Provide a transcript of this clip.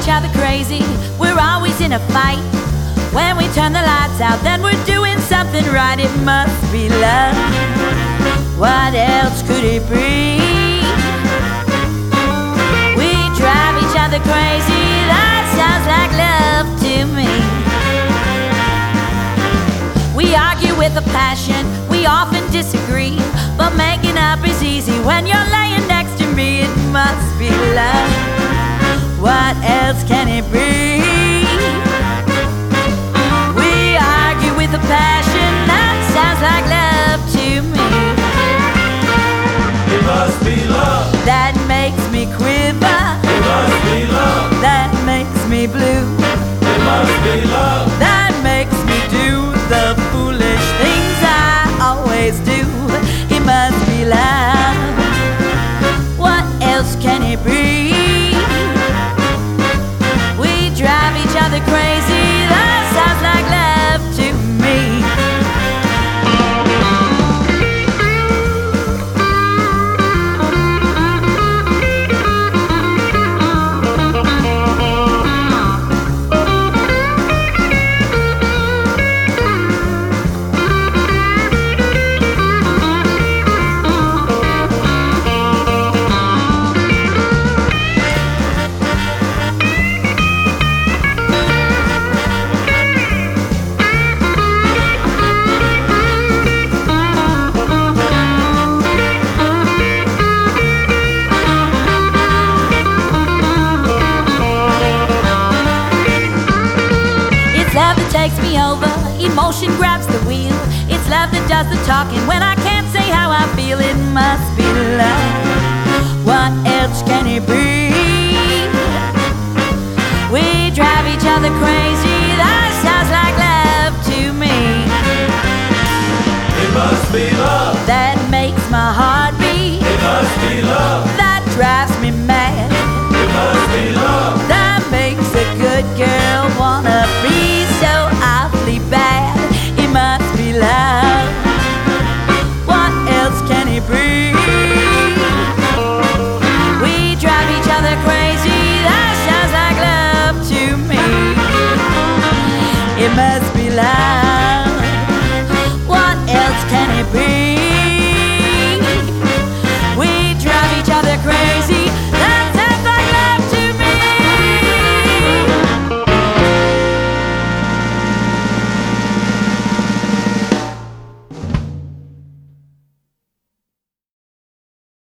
each other crazy, we're always in a fight. When we turn the lights out, then we're doing something right. It must be love. What else could it be? We drive each other crazy, that sounds like love to me. We argue with a passion, we often disagree, but making up is easy when you're laying next to me. It must be love. What else can it be? We argue with a passion, that sounds like love to me. It must be love. That makes me quiver. It must be love. That makes me blue. It must be love. That makes me do the foolish things I always do. It must be love. What else can it be? We drive each other crazy, that sounds like love to me. Takes me over, emotion grabs the wheel. It's love that does the talking when I can't say how I feel. It must be love. What else can it be? We drive each other crazy, that sounds like love to me. It must be love. That makes my heart beat. It must be love. That drives me mad. It must be love. That makes a good girl wanna be so awfully bad. It must be love. What else can it be? We drive each other crazy, that sounds like love to me. It must